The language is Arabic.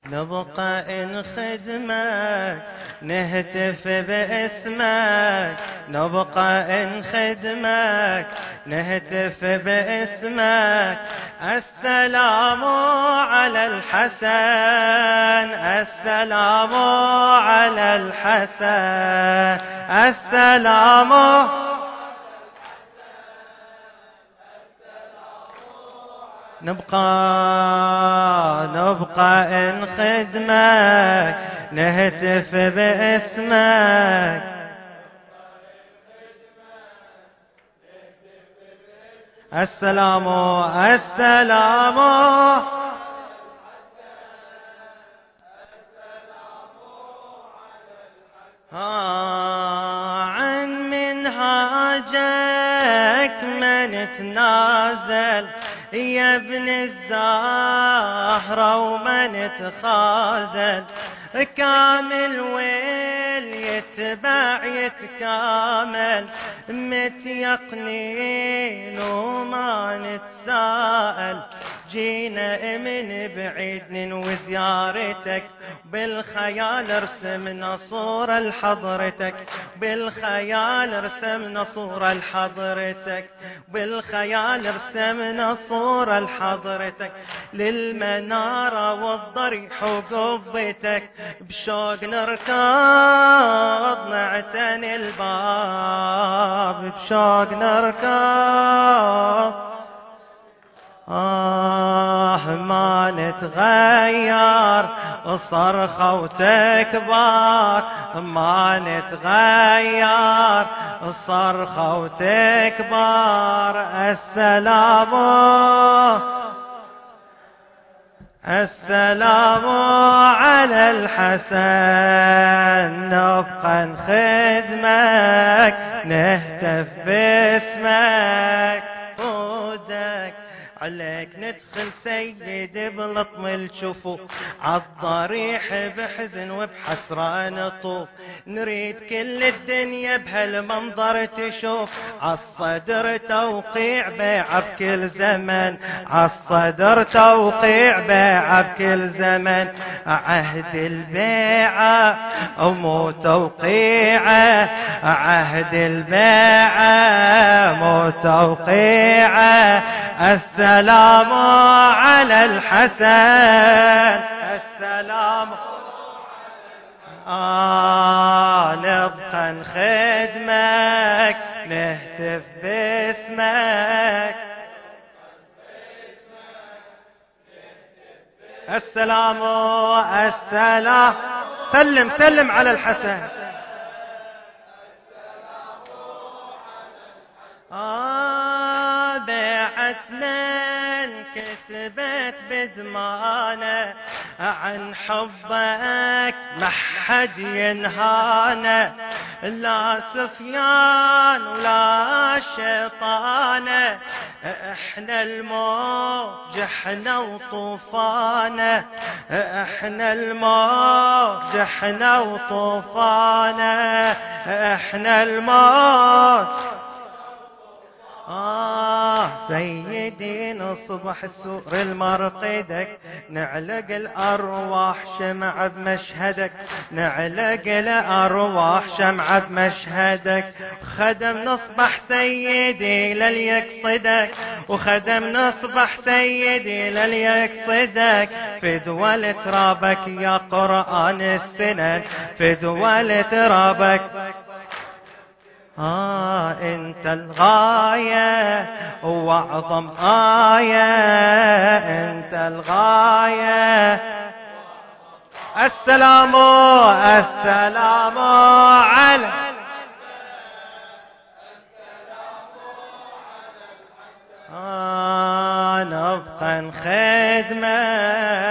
نبقى نخدمك نهتف باسمك، نبقى نخدمك نهتف باسمك. السلام على الحسن، السلام على الحسن، السلام. نبقى نخدمك نهتف باسمك. السلام السلام عن منهاجك من تنازل يا ابن الزهرة ومن تخاذل، كامل ويل يتبع يتكامل، متيقنين وما نتساءل. جينا من بعيد ننوي زيارتك، بالخيال رسمنا صورة لحضرتك، بالخيال رسمنا صورة لحضرتك، بالخيال رسمنا صورة لحضرتك. للمنارة والضريح وقبتك، بشوق نركض نعتني الباب، بشوق نركض. ما نتغير صرخة وتكبر، ما نتغير صرخة وتكبر. السلام السلام على الحسن، نبقى نخدمك نهتف باسمك. خودك عليك ندخل سيد بلطم الشفوف، عالضريح بحزن وبحسرة نطوف. نريد كل الدنيا بهالمنظر تشوف، عالصدر توقيع بيعة بكل زمن، عالصدر توقيع بيعة بكل زمن. عهد البيعة مو توقيعه، عهد البيعة مو توقيعه. السلام على الحسن، السلام. نبقى نخدمك نهتف باسمك. السلام السلام. سلم سلم على الحسن. بيعتنا انكتبت بدمانه، عن حبك ما حد ينهانا، لا سفيان ولا شيطانه. احنا الموج احنا وطوفانه، احنا الموج احنا وطوفانه، احنا الموج. سيدي نصبح سور المرقدك، نعلق الأرواح شمع بمشهدك، نعلق الأرواح شمع بمشهدك. خدم نصبح سيدي لليقصدك، وخدم نصبح سيدي لليقصدك. في دول ترابك يا قرآن السنن، في دول ترابك. انت الغاية واعظم آية، انت الغاية. السلام السلام على نبقى نخدمك